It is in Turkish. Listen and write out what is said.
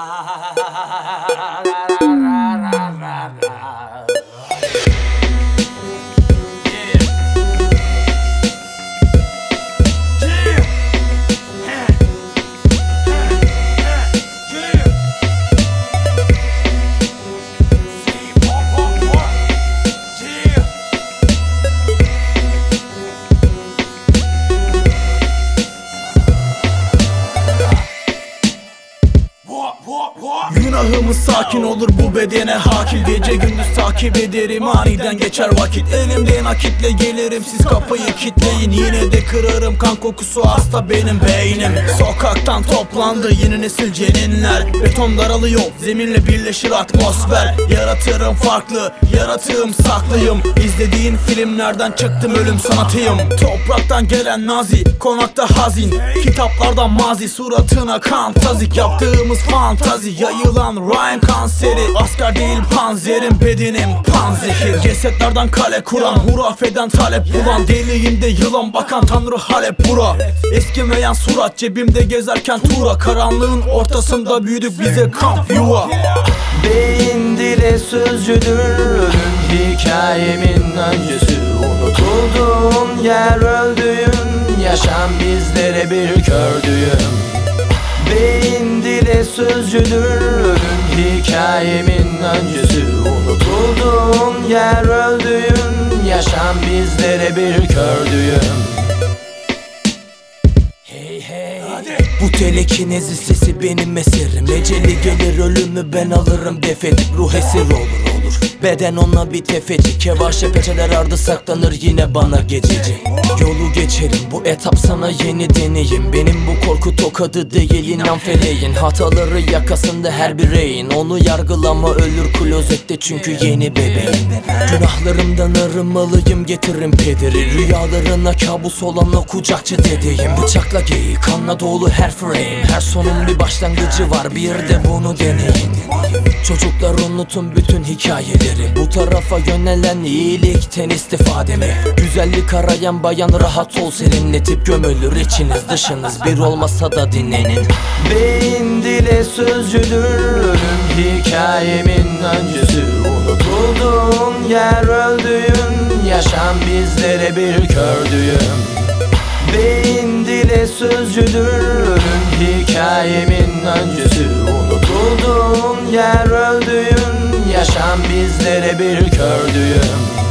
Günahımız sakin olur, bu bedene hakim. Gece gündüz takip ederim, aniden geçer vakit. Elimde nakitle gelirim, siz kapıyı kitleyin. Yine de kırarım, kan kokusu hasta benim beynim. Sokaktan toplandı yeni nesil ceninler. Beton daralıyor, zeminle birleşir atmosfer. Yaratırım farklı, yaratığım saklıyım. İzlediğin filmlerden çıktım, ölüm sanatıyım. Topraktan gelen nazi, konakta hazin. Kitaplardan mazi, suratına kan tazik. Yaptığımız fantazi, yayılan rhyme kanseri. Asker değil panzerim, bedenim panzehir. Cesetlerden kale kuran, hurafeden talep bulan. Deliğimde yılan bakan tanrı Halep bura. Eskimeyen surat cebimde gezerken tura. Karanlığın ortasında büyüdük, bize kamp yuva. Beyin dile sözcüdür, ölüm hikayemin öncüsü. Unutulduğun yer öldüğün, yaşam bizlere bir kör düğüm. Beyin dile sözcüdür, ölüm hikayemin öncüsü. Unutulduğun yer öldüğün, yaşam bizlere bir kör düğüm. Hey hey, bu telekinezi sesi benim eserim. Eceli gelir ölümü ben alırım defedip. Ruh esir olur. Beden ona bir tefeci. Kevaşe peçeler ardı saklanır yine bana geçici. Yolu geçerim, bu etap sana yeni deneyim. Benim bu korku tokadı değil, inan feleğin. Hataları yakasında her bireyin. Onu yargılama, ölür klozette çünkü yeni bebeğim. Günahlarımdan arınmalıyım, getiririm pederi. Rüyalarına kabus olan o kucakçı dedeyim. Bıçakla geyi, kanla dolu her frame. Her sonun bir başlangıcı var, bir de bunu deneyin. Çocuklar unutun bütün hikayeleri. Bu tarafa yönelen iyilikten istifade mi? Güzellik arayan bayan rahat ol, serinletip gömülür içiniz dışınız bir olmasa da dinlenin. Beyin dile sözcüdür, ölüm hikayemin öncüsü. Unutulduğun yer öldüğün, yaşam bizlere bir kör düğüm. Beyin dile sözcüdür, ölüm hikayemin öncüsü. Unutulduğun yer öldüğün, yaşam bizlere bir kör düğüm.